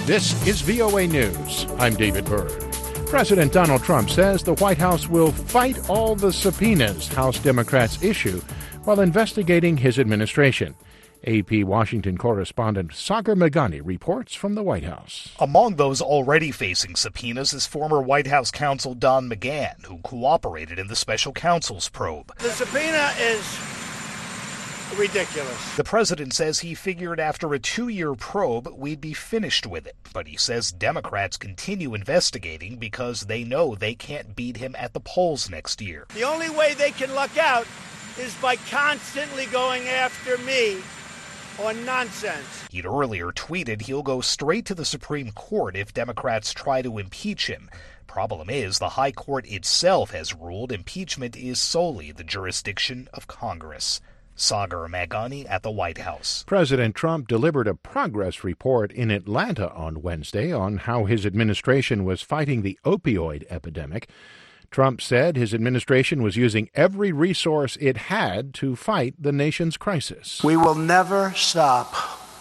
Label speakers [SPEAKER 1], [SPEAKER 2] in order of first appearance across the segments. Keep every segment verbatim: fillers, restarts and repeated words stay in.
[SPEAKER 1] This is V O A News. I'm David Byrd. President Donald Trump says the White House will fight all the subpoenas House Democrats issue while investigating his administration. A P Washington correspondent Sagar Meghani reports from the White House.
[SPEAKER 2] Among those already facing subpoenas is former White House counsel Don McGahn, who cooperated in the special counsel's probe.
[SPEAKER 3] The subpoena is ridiculous.
[SPEAKER 2] The president says he figured after a two-year probe we'd be finished with it, but he says Democrats continue investigating because they know they can't beat him at the polls next year.
[SPEAKER 3] The only way they can luck out is by constantly going after me on nonsense.
[SPEAKER 2] He'd earlier tweeted he'll go straight to the Supreme Court if Democrats try to impeach him. Problem is, the High Court itself has ruled impeachment is solely the jurisdiction of Congress. Sagar Meghani at the White House.
[SPEAKER 1] President Trump delivered a progress report in Atlanta on Wednesday on how his administration was fighting the opioid epidemic. Trump said his administration was using every resource it had to fight the nation's crisis.
[SPEAKER 4] We will never stop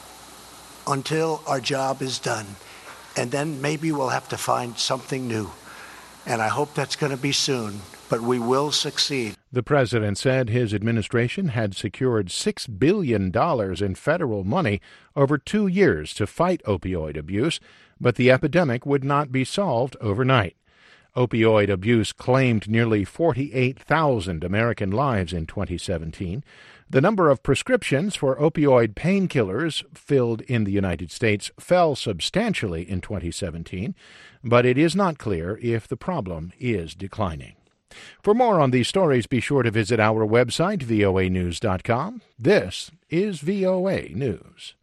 [SPEAKER 4] until our job is done, and then maybe we'll have to find something new. And I hope that's going to be soon, but we will succeed.
[SPEAKER 1] The president said his administration had secured six billion dollars in federal money over two years to fight opioid abuse, but the epidemic would not be solved overnight. Opioid abuse claimed nearly forty-eight thousand American lives in twenty seventeen. The number of prescriptions for opioid painkillers filled in the United States fell substantially in twenty seventeen, but it is not clear if the problem is declining. For more on these stories, be sure to visit our website, V O A news dot com. This is V O A News.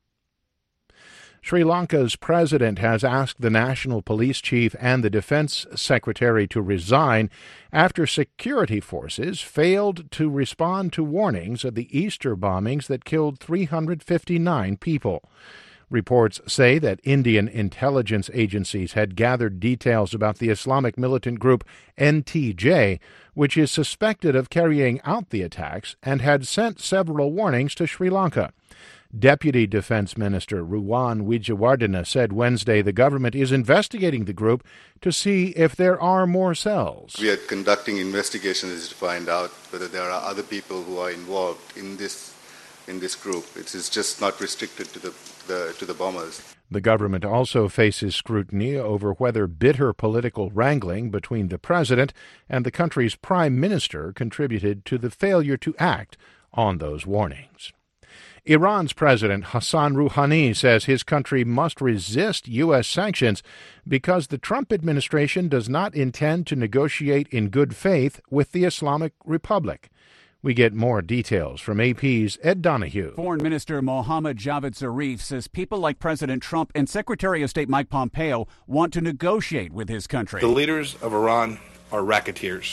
[SPEAKER 1] Sri Lanka's president has asked the national police chief and the defense secretary to resign after security forces failed to respond to warnings of the Easter bombings that killed three hundred fifty-nine people. Reports say that Indian intelligence agencies had gathered details about the Islamic militant group N T J, which is suspected of carrying out the attacks, and had sent several warnings to Sri Lanka. Deputy Defense Minister Ruwan Wijewardena said Wednesday the government is investigating the group to see if there are more cells.
[SPEAKER 5] We are conducting investigations to find out whether there are other people who are involved in this in this group. It is just not restricted to the, the to the bombers.
[SPEAKER 1] The government also faces scrutiny over whether bitter political wrangling between the president and the country's prime minister contributed to the failure to act on those warnings. Iran's President Hassan Rouhani says his country must resist U S sanctions because the Trump administration does not intend to negotiate in good faith with the Islamic Republic. We get more details from A P's Ed Donahue.
[SPEAKER 6] Foreign Minister Mohammad Javad Zarif says people like President Trump and Secretary of State Mike Pompeo want to negotiate with his country.
[SPEAKER 7] The leaders of Iran are racketeers,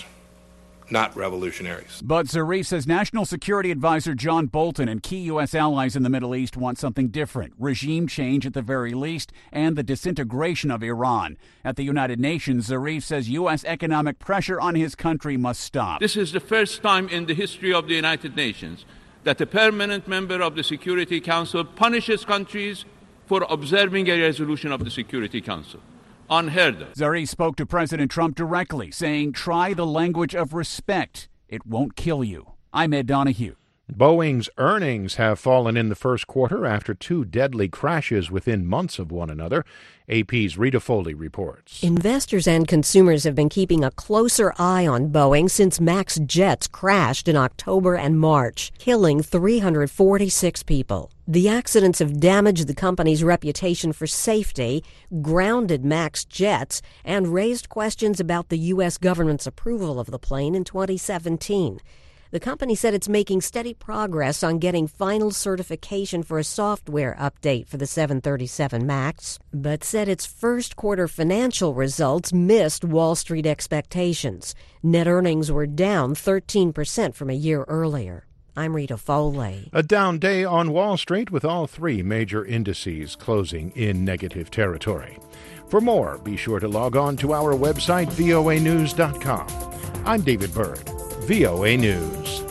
[SPEAKER 7] not revolutionaries.
[SPEAKER 6] But Zarif says National Security Advisor John Bolton and key U S allies in the Middle East want something different, regime change at the very least, and the disintegration of Iran. At the United Nations, Zarif says U S economic pressure on his country must stop.
[SPEAKER 8] This is the first time in the history of the United Nations that a permanent member of the Security Council punishes countries for observing a resolution of the Security Council. Unheard of.
[SPEAKER 6] Zarif spoke to President Trump directly, saying, try the language of respect. It won't kill you. I'm Ed Donahue.
[SPEAKER 1] Boeing's earnings have fallen in the first quarter after two deadly crashes within months of one another. A P's Rita Foley reports.
[SPEAKER 9] Investors and consumers have been keeping a closer eye on Boeing since MAX jets crashed in October and March, killing three hundred forty-six people. The accidents have damaged the company's reputation for safety, grounded MAX jets, and raised questions about the U S government's approval of the plane in twenty seventeen. The company said it's making steady progress on getting final certification for a software update for the seven thirty-seven MAX, but said its first quarter financial results missed Wall Street expectations. Net earnings were down thirteen percent from a year earlier. I'm Rita Foley.
[SPEAKER 1] A down day on Wall Street with all three major indices closing in negative territory. For more, be sure to log on to our website, V O A news dot com. I'm David Byrd, V O A News.